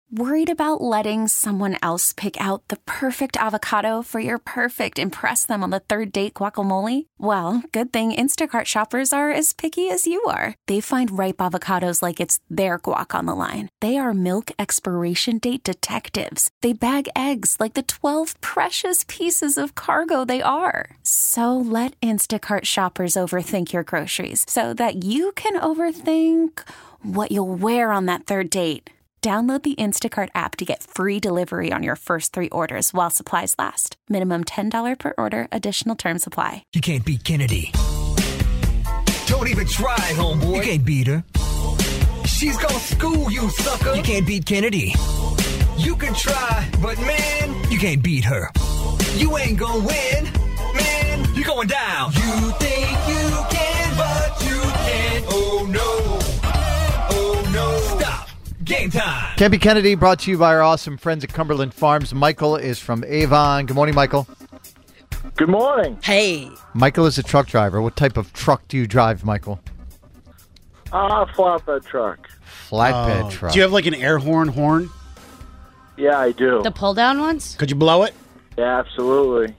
Worried about letting someone else pick out the perfect avocado for your perfect impress them on the third date guacamole? Well, good thing Instacart shoppers are as picky as you are. They find ripe avocados like it's their guac on the line. They are milk expiration date detectives. They bag eggs like the 12 precious pieces of cargo they are. So let Instacart shoppers overthink your groceries so that you can overthink what you'll wear on that third date. Download the Instacart app to get free delivery on your first 3 orders while supplies last. Minimum $10 per order. Additional terms apply. You can't beat Kennedy. Don't even try, homeboy. You can't beat her. She's gonna school you, sucker. You can't beat Kennedy. You can try, but man, you can't beat her. You ain't gonna win, man. You're going down. You think you can, but you can't. Oh no. Oh no. Stop. Game time. Can't Be Kennedy, brought to you by our awesome friends at Cumberland Farms. Michael is from Avon. Good morning, Michael. Good morning. Hey. Michael is a truck driver. What type of truck do you drive, Michael? Flatbed truck. Flatbed truck. Do you have like an air horn? Yeah, I do. The pull-down ones? Could you blow it? Yeah, absolutely.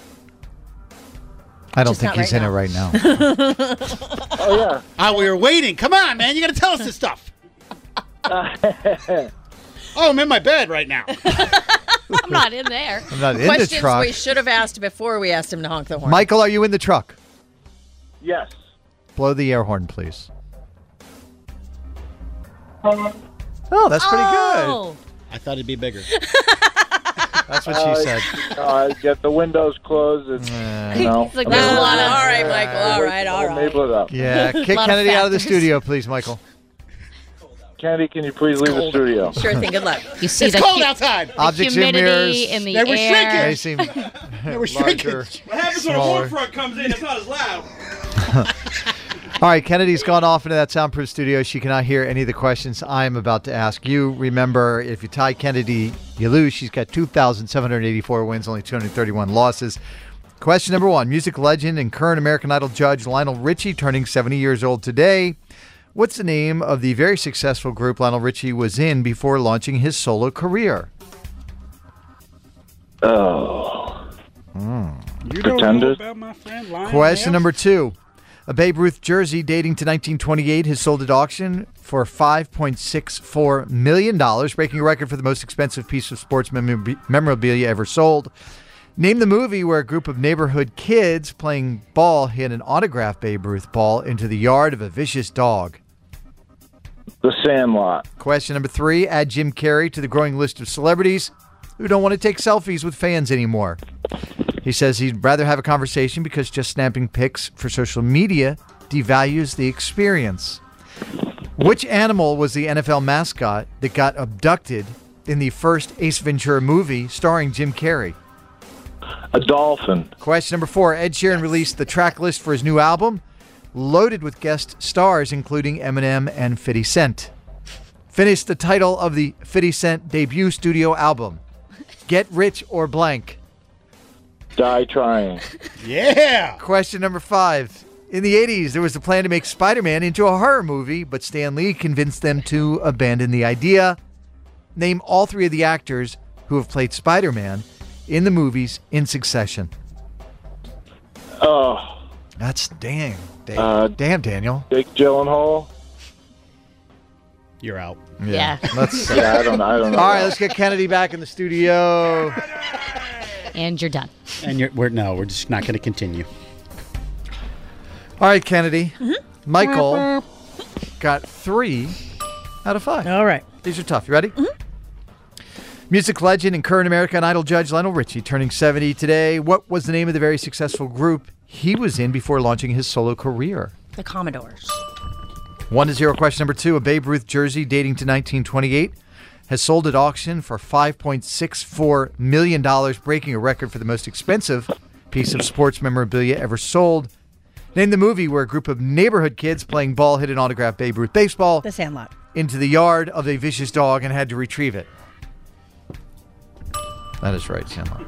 I don't Just think not he's right in now. it right now. Oh, yeah. Ah, we were waiting. Come on, man. You got to tell us this stuff. I'm in my bed right now. I'm not in there. I'm not in the Questions truck. we should have asked before we asked him to honk the horn. Michael, are you in the truck? Yes. Blow the air horn, please. Oh, that's pretty good. I thought it'd be bigger. That's what she said. Get the windows closed. And, It's like, I there's mean, a lot of... all right, Michael. All right. Enable it up. Yeah, kick Lot of Kennedy out of the factors. studio, please, Michael. Kennedy, can you please leave the studio? Sure thing. Good luck. You see It's the cold outside. Objects in humidity mirrors. in the They were air. They seem We're shrinking. larger. What happens when a Smaller. warm front comes in? It's not as loud. All right, Kennedy's gone off into that soundproof studio. She cannot hear any of the questions I'm about to ask you. Remember, if you tie Kennedy, you lose. She's got 2,784 wins, only 231 losses. Question number 1. Music legend and current American Idol judge Lionel Richie turning 70 years old today. What's the name of the very successful group Lionel Richie was in before launching his solo career? Oh. You Pretenders. about my friend Lionel Question number 2. A Babe Ruth jersey dating to 1928 has sold at auction for $5.64 million, breaking a record for the most expensive piece of sports memorabilia ever sold. Name the movie where a group of neighborhood kids playing ball hit an autographed Babe Ruth ball into the yard of a vicious dog. The Sandlot. Question number 3. Add Jim Carrey to the growing list of celebrities who don't want to take selfies with fans anymore. He says he'd rather have a conversation because just snapping pics for social media devalues the experience. Which animal was the NFL mascot that got abducted in the first Ace Ventura movie starring Jim Carrey? A dolphin. Question number 4. Ed Sheeran released the track list for his new album, loaded with guest stars including Eminem and 50 Cent. Finish the title of the 50 Cent debut studio album. Get Rich or Blank. Die Trying. Yeah. Question number 5. In the 80s, there was a plan to make Spider-Man into a horror movie, but Stan Lee convinced them to abandon the idea. Name all 3 of the actors who have played Spider-Man in the movies in succession. Oh. That's damn, Daniel. Jake Gyllenhaal. You're out. Yeah. Let's. Yeah, I don't know. All right, let's get Kennedy back in the studio. And you're done. And we're just not going to continue. All right, Kennedy. Michael got 3 out of 5. All right. These are tough. You ready? Music legend and current American Idol judge Lionel Richie turning 70 today. What was the name of the very successful group he was in before launching his solo career? The Commodores. 1-0. Question number 2. A Babe Ruth jersey dating to 1928 has sold at auction for $5.64 million, breaking a record for the most expensive piece of sports memorabilia ever sold. Name the movie where a group of neighborhood kids playing ball hit an autographed Babe Ruth baseball The Sandlot. into the yard of a vicious dog and had to retrieve it. That is right, Sandlot.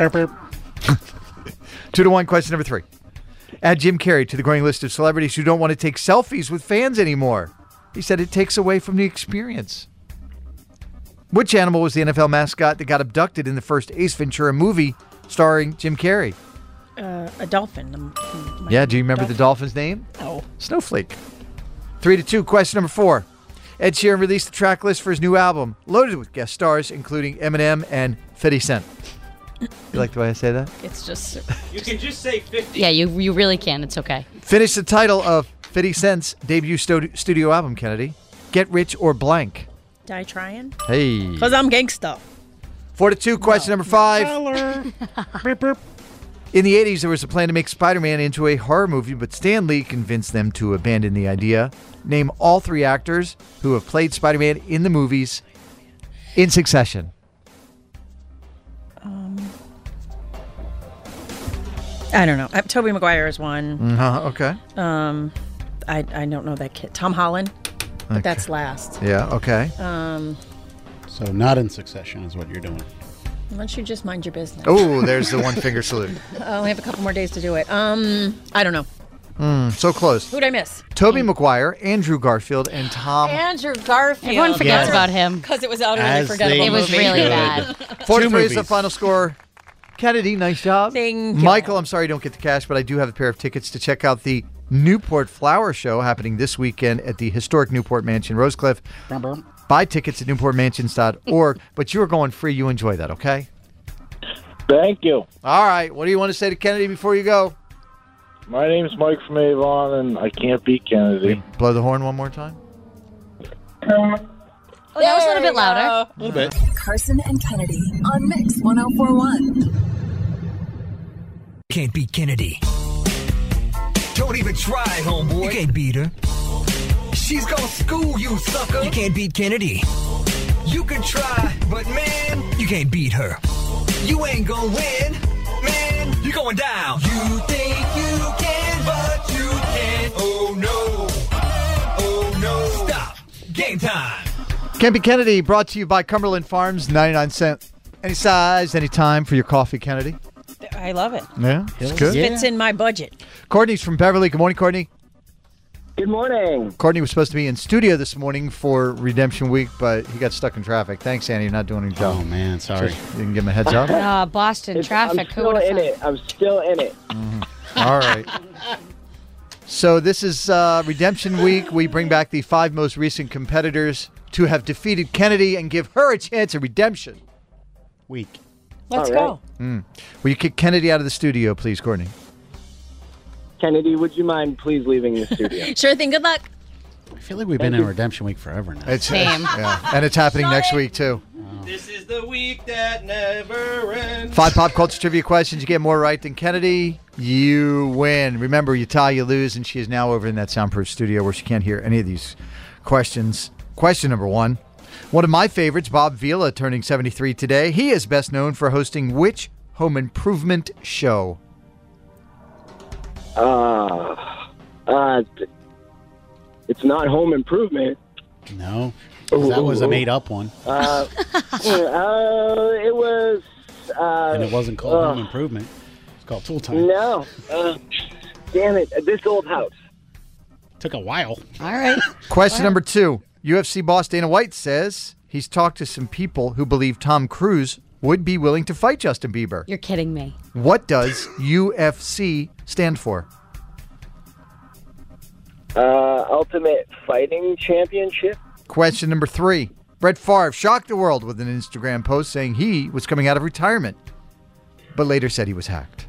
2-1. Question number 3. Add Jim Carrey to the growing list of celebrities who don't want to take selfies with fans anymore. He said it takes away from the experience. Which animal was the NFL mascot that got abducted in the first Ace Ventura movie starring Jim Carrey? A dolphin. Yeah, do you remember the dolphin's name? No. Snowflake. 3-2. Question number 4. Ed Sheeran released the track list for his new album, loaded with guest stars, including Eminem and 50 Cent. You like the way I say that? It's just... You can just say 50. Yeah, you really can. It's okay. Finish the title of 50 Cent's debut studio album, Kennedy. Get Rich or Blank. Die trying? Hey. Because I'm gangsta. 4-2. Question number 5. In the 80s, there was a plan to make Spider-Man into a horror movie, but Stan Lee convinced them to abandon the idea. Name all 3 actors who have played Spider-Man in the movies in succession. I don't know. Tobey Maguire is one. Okay. I don't know that kid. Tom Holland. But that's last. Yeah, okay. So not in succession is what you're doing. Why don't you just mind your business? Oh, there's the one finger salute. I only have a couple more days to do it. I don't know. So close. Who'd I miss? Tobey Maguire, Andrew Garfield, and Tom. Andrew Garfield. Everyone forgets about him. Because it was utterly As forgettable. they It was should. really bad. 4-3 is the movies. final score. Kennedy, nice job. Thank you. Michael, I'm sorry you don't get the cash, but I do have a pair of tickets to check out the Newport Flower Show happening this weekend at the historic Newport Mansion, Rosecliff. Buy tickets at newportmansions.org, but you are going free. You enjoy that, okay? Thank you. All right. What do you want to say to Kennedy before you go? My name's Mike from Avon, and I can't beat Kennedy. Blow the horn one more time. Oh, that was a little bit louder. A little bit. Carson and Kennedy on Mix 1041. Can't beat Kennedy. Don't even try, homeboy. You can't beat her. She's gonna school you, sucker. You can't beat Kennedy. You can try, but man, you can't beat her. You ain't gonna win, man. You're going down. You think you can, but you can't. Oh no. Oh no. Stop. Game time. Can't Be Kennedy, brought to you by Cumberland Farms, 99 cents. Any size, any time for your coffee, Kennedy. I love it. Yeah, it's good. Yeah. Fits in my budget. Courtney's from Beverly. Good morning, Courtney. Good morning. Courtney was supposed to be in studio this morning for Redemption Week, but he got stuck in traffic. Thanks, Andy. You're not doing your job. Oh, man. Sorry. Just- you can give him a heads up. Boston traffic. Who I'm would still have in it. I'm still in it. All right. So this is Redemption Week. We bring back the 5 most recent competitors to have defeated Kennedy and give her a chance at redemption. Weak. Let's All go. Will you kick Kennedy out of the studio, please, Courtney? Kennedy, would you mind please leaving the studio? Sure thing. Good luck. I feel like we've been in Redemption Week forever now. It's Same. yeah, and it's happening next week too. This is the week that never ends. 5 pop culture trivia questions. You get more right than Kennedy, you win. Remember, you tie, you lose, and she is now over in that soundproof studio where she can't hear any of these questions. Question number 1. One of my favorites, Bob Vila, turning 73 today. He is best known for hosting which home improvement show? It's not Home Improvement. No. 'Cause that was a made-up one. It was. And it wasn't called Home Improvement. It's called Tool Time. No. Damn it! This old house. Took a while. All right. Question number 2. UFC boss Dana White says he's talked to some people who believe Tom Cruise would be willing to fight Justin Bieber. You're kidding me. What does UFC stand for? Ultimate Fighting Championship. Question number 3. Brett Favre shocked the world with an Instagram post saying he was coming out of retirement, but later said he was hacked.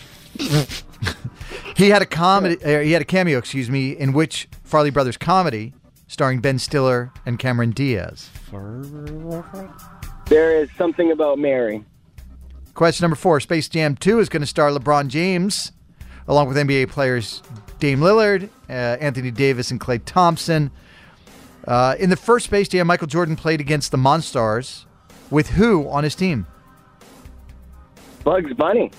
He had a cameo, in which Farley Brothers comedy starring Ben Stiller and Cameron Diaz. There is Something About Mary. Question number 4. Space Jam 2 is going to star LeBron James, along with NBA players Dame Lillard, Anthony Davis, and Klay Thompson. In the first Space Jam, Michael Jordan played against the Monstars. With who on his team? Bugs Bunny.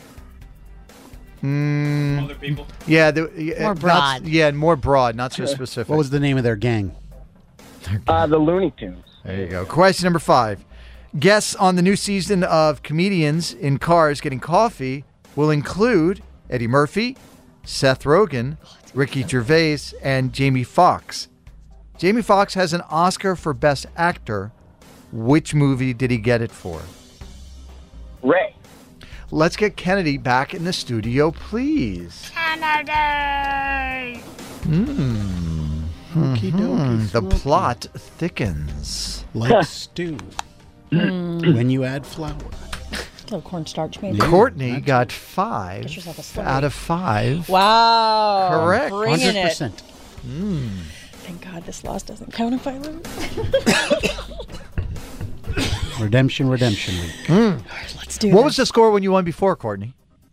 Other people. Yeah, More broad. More broad, not so specific. What was the name of their gang? The Looney Tunes. There you go. Question number 5. Guests on the new season of Comedians in Cars Getting Coffee will include Eddie Murphy, Seth Rogen, Ricky Gervais, and Jamie Foxx. Jamie Foxx has an Oscar for Best Actor. Which movie did he get it for? Ray. Let's get Kennedy back in the studio, please. Kennedy! The plot thickens. Like stew. When you add flour. A little cornstarch, maybe. Courtney got 5 Get yourself a slurry. out of 5. Wow. Correct. Bringing 100%. it. Thank God this loss doesn't count if I lose. Redemption week. Let's do What was the score when you won before, Courtney?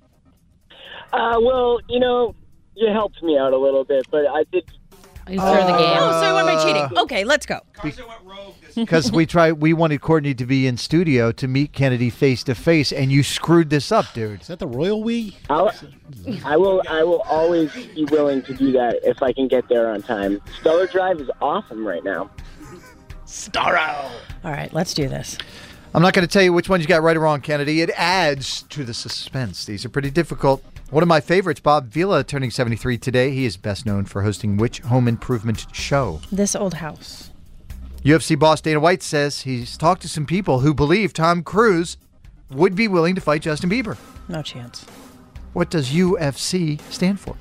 Well, you helped me out a little bit, but I did. You threw the game. Oh, so am I cheating? Okay, let's go. Carson went rogue this Because we wanted Courtney to be in studio to meet Kennedy face to face, and you screwed this up, dude. Is that the royal we? I will always be willing to do that if I can get there on time. Stellar Drive is awesome right now. Starro. All right, let's do this. I'm not going to tell you which ones you got right or wrong, Kennedy. It adds to the suspense. These are pretty difficult. One of my favorites, Bob Vila, turning 73 today. He is best known for hosting which home improvement show? This Old House. UFC boss Dana White says he's talked to some people who believe Tom Cruise would be willing to fight Justin Bieber. No chance. What does UFC stand for?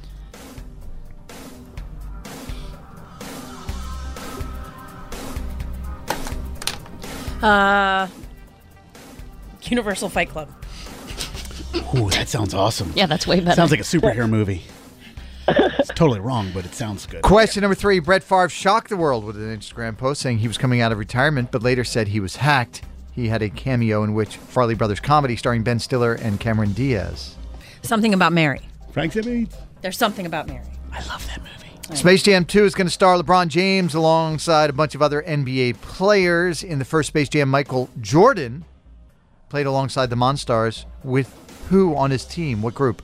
Universal Fight Club. Ooh, that sounds awesome. Yeah, that's way better. Sounds like a superhero movie. It's totally wrong, but it sounds good. Question number 3. Brett Favre shocked the world with an Instagram post saying he was coming out of retirement, but later said he was hacked. He had a cameo in which Farley Brothers comedy starring Ben Stiller and Cameron Diaz. Something About Mary. Frank Simmons. There's Something About Mary. I love that movie. Space Jam 2 is going to star LeBron James alongside a bunch of other NBA players. In the first Space Jam, Michael Jordan played alongside the Monstars with who on his team? What group?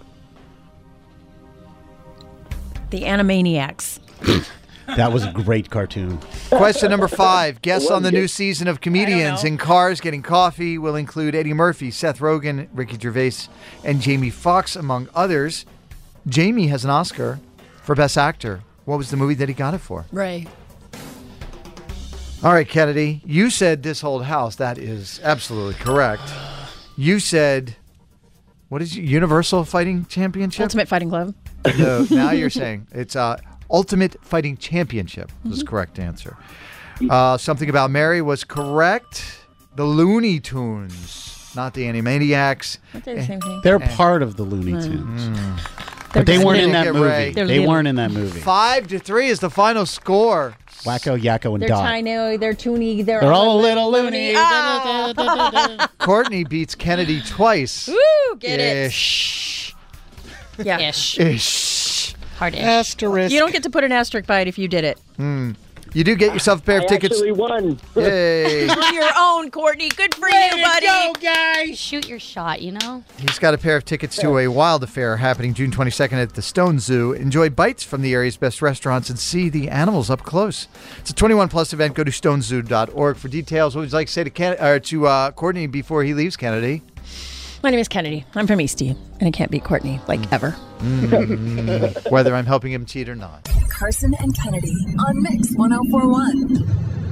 The Animaniacs. That was a great cartoon. Question number 5. Guests on the new season of Comedians in Cars Getting Coffee will include Eddie Murphy, Seth Rogen, Ricky Gervais, and Jamie Foxx, among others. Jamie has an Oscar for Best Actor. What was the movie that he got it for? Ray. All right, Kennedy, you said This Old House. That is absolutely correct. You said, what is it, Universal Fighting Championship? Ultimate Fighting Club. No, now you're saying it's Ultimate Fighting Championship was the correct answer. Something About Mary was correct. The Looney Tunes, not the Animaniacs. Aren't they the same thing? They're part of the Looney Tunes. They're But they weren't just in that little. movie. Ray. They weren't in that movie. 5-3 is the final score. Wacko, Yakko, and They're Dot. tiny, they're toony, They're all a little loony. Courtney beats Kennedy twice. Woo, get Ish. it. Yeah. Ish. Hard ish. Asterisk. You don't get to put an asterisk by it if you did it. You do get yourself a pair of tickets. Actually won. Yay. On your own, Courtney. Good for you, buddy. Go, guys. Shoot your shot, you know? He's got a pair of tickets to a wild affair happening June 22nd at the Stone Zoo. Enjoy bites from the area's best restaurants and see the animals up close. It's a 21-plus event. Go to stonezoo.org for details. What would you like to say to Courtney before he leaves, Kennedy? My name is Kennedy. I'm from Eastie, and I can't beat Courtney, ever. Whether I'm helping him cheat or not. Carson and Kennedy on Mix 1041.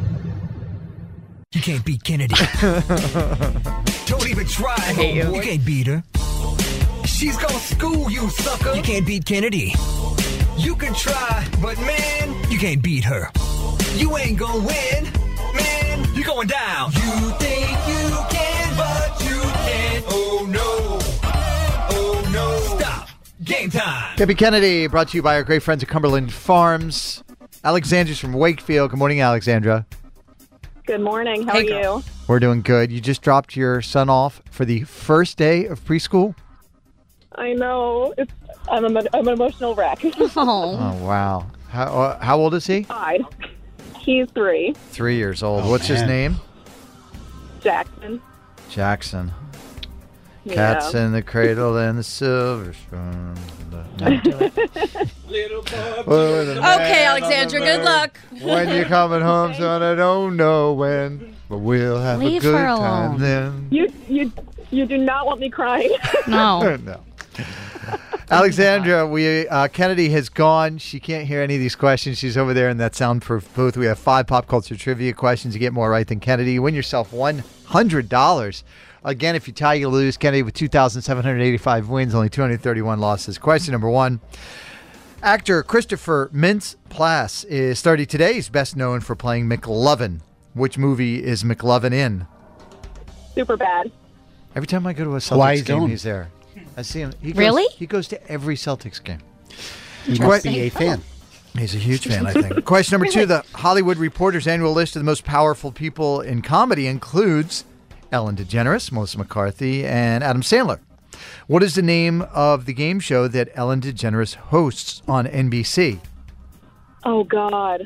You can't beat Kennedy. Don't even try. I hate you. You can't beat her. She's gonna school you, sucker. You can't beat Kennedy. You can try, but man, You can't beat her. you ain't gonna win. Man, you're going down. You think you can, but you can't. Oh no. Oh no. Stop. Game time. Debbie Kennedy, brought to you by our great friends at Cumberland Farms. Alexandra's from Wakefield. Good morning, Alexandra. Good morning. How Hey, are girl. you? We're doing good. You just dropped your son off for the first day of preschool? I know. I'm an emotional wreck. Oh. Oh, wow. How old is he? Fine. He's 3. 3 years old. Oh, What's his man. name? Jackson. Jackson. Yeah. Cats in the cradle and the silver spoon. little boy. Okay, Alexandra, good luck. When you're coming home, son, I don't know when, but we'll have Leave a good her time alone. then. You do not want me crying. No. No. Alexandra, Kennedy has gone. She can't hear any of these questions. She's over there in that soundproof booth. We have 5 pop culture trivia questions. You get more right than Kennedy. You win yourself $100. Again, if you tie, you lose. Kennedy with 2,785 wins, only 231 losses. Question number 1. Actor Christopher Mintz-Plasse is 30 today. He's best known for playing McLovin. Which movie is McLovin in? Super bad. Every time I go to a Hawaii's Celtics game, own. he's there. I see him. Really? He goes to every Celtics game. He must be a fan. He's a huge fan, I think. Question number 2. The Hollywood Reporter's annual list of the most powerful people in comedy includes Ellen DeGeneres, Melissa McCarthy, and Adam Sandler. What is the name of the game show that Ellen DeGeneres hosts on NBC? Oh, God.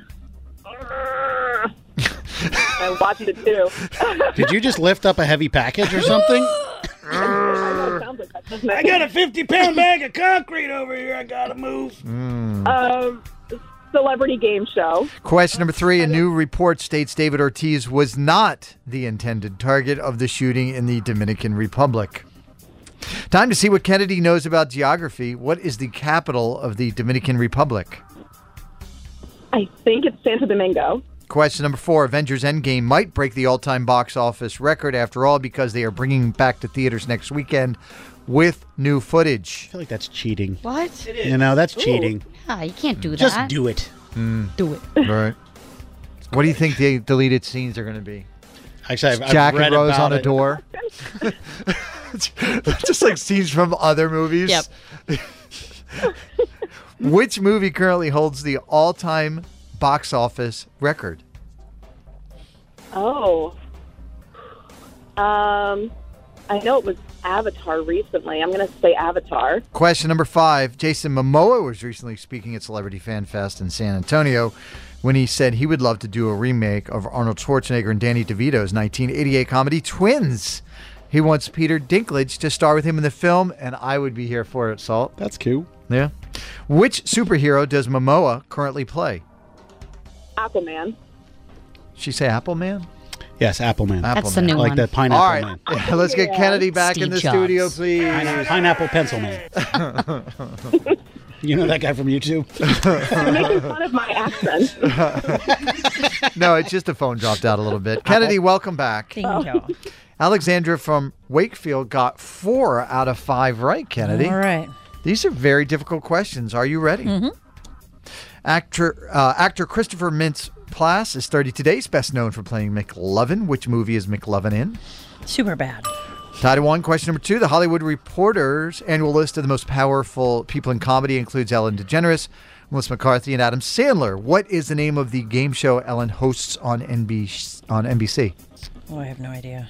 I watched it, too. Did you just lift up a heavy package or something? I sounds like that, doesn't it? I got a 50-pound bag of concrete over here. I gotta move. Celebrity game show. Question number 3. A new report states David Ortiz was not the intended target of the shooting in the Dominican Republic. Time to see what Kennedy knows about geography. What is the capital of the Dominican Republic? I think it's Santo Domingo. Question number 4. Avengers Endgame might break the all-time box office record after all because they are bringing back to theaters next weekend with new footage. I feel like that's cheating. What? It is. You know, that's cheating. Yeah, you can't do that. Just do it. Do it. Right. What do you think the deleted scenes are going to be? Actually, I've Jack read and Rose about on a it. door? Just like scenes from other movies? Yep. Which movie currently holds the all-time box office record? Oh. I know it was Avatar recently. I'm going to say Avatar. Question number 5. Jason Momoa was recently speaking at Celebrity Fan Fest in San Antonio when he said he would love to do a remake of Arnold Schwarzenegger and Danny DeVito's 1988 comedy Twins. He wants Peter Dinklage to star with him in the film, and I would be here for it, Salt. That's cute. Yeah. Which superhero does Momoa currently play? Aquaman. She say Appleman? Yes, Appleman. That's the new Like one. the pineapple All right. man. Let's get Kennedy back in Steve the Jobs. studio, please. Pineapple pencil man. You know that guy from YouTube? You're making fun of my accent. No, it's just the phone dropped out a little bit. Kennedy, welcome back. Thank you. Alexandra from Wakefield got 4 out of 5 right, Kennedy. All right. These are very difficult questions. Are you ready? Mm-hmm. Actor Christopher Mintz-Plasse is 30 today. He's best known for playing McLovin. Which movie is McLovin in? Super bad. Tied at 1. Question number 2. The Hollywood Reporter's annual list of the most powerful people in comedy includes Ellen DeGeneres, Melissa McCarthy, and Adam Sandler. What is the name of the game show Ellen hosts on NBC? Oh, I have no idea.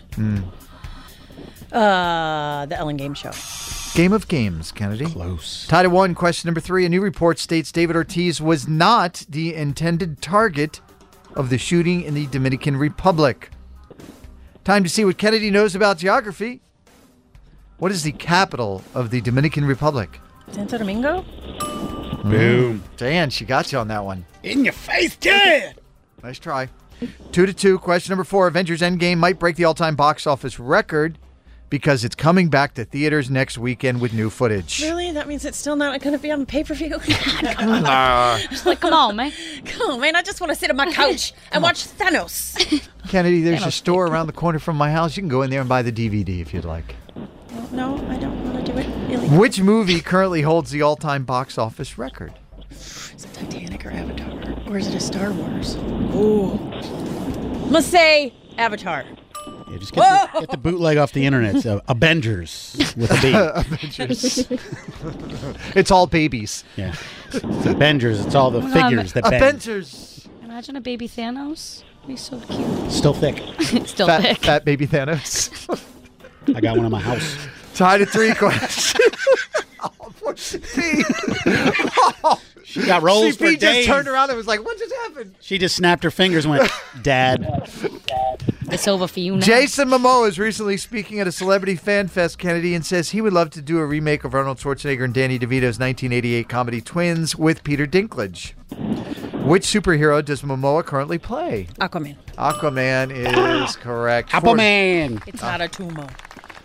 The Ellen Game Show. Game of Games, Kennedy. Close. Tied at 1. Question number 3. A new report states David Ortiz was not the intended target of the shooting in the Dominican Republic. Time to see what Kennedy knows about geography. What is the capital of the Dominican Republic? Santo Domingo? Boom. Dan, she got you on that one. In your face, Dad! Nice try. 2-2. Question number 4. Avengers Endgame might break the all-time box office record because it's coming back to theaters next weekend with new footage. Really? That means it's still not going to be on pay-per-view? Like, come on, man. Come on, man. I just want to sit on my couch and watch Thanos. Kennedy, there's a store around the corner from my house. You can go in there and buy the DVD if you'd like. No, I don't want to do it. Really. Which movie currently holds the all-time box office record? Is it Titanic or Avatar? Or is it a Star Wars? Ooh. I'm going to say Avatar. Yeah, just get the bootleg off the internet. So, Avengers with a B. Avengers. It's all babies. Yeah. It's Avengers. It's all the figures that bend. Avengers. Imagine a baby Thanos. It'd be so cute. Still thick. Still Fat, thick. fat baby Thanos. I got one in my house. Tied at 3 questions. Oh, poor CP. She got rolls for CP days. just turned around and was like, what just happened? She just snapped her fingers and went, Dad. It's over for you now. Jason Momoa is recently speaking at a Celebrity Fan Fest, Kennedy, and says he would love to do a remake of Arnold Schwarzenegger and Danny DeVito's 1988 comedy Twins with Peter Dinklage. Which superhero does Momoa currently play? Aquaman. Aquaman is correct. Appleman. It's not a tumor.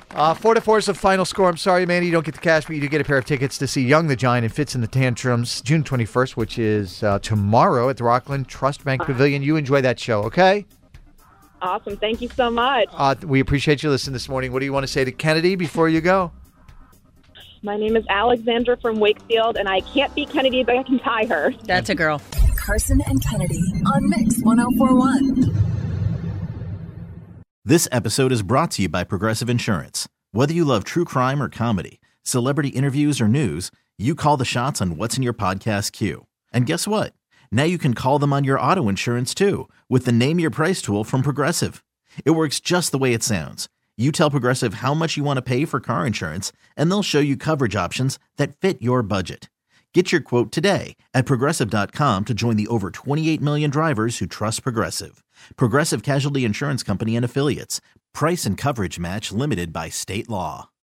4-4 is the final score. I'm sorry, Manny, you don't get the cash, but you do get a pair of tickets to see Young the Giant and Fits in the Tantrums June 21st, which is tomorrow at the Rockland Trust Bank Pavilion. You enjoy that show, okay? Awesome. Thank you so much. We appreciate you listening this morning. What do you want to say to Kennedy before you go? My name is Alexandra from Wakefield, and I can't beat Kennedy, but I can tie her. That's a girl. Carson and Kennedy on Mix 104.1. This episode is brought to you by Progressive Insurance. Whether you love true crime or comedy, celebrity interviews or news, you call the shots on what's in your podcast queue. And guess what? Now you can call them on your auto insurance too with the Name Your Price tool from Progressive. It works just the way it sounds. You tell Progressive how much you want to pay for car insurance, and they'll show you coverage options that fit your budget. Get your quote today at Progressive.com to join the over 28 million drivers who trust Progressive. Progressive Casualty Insurance Company and Affiliates. Price and coverage match limited by state law.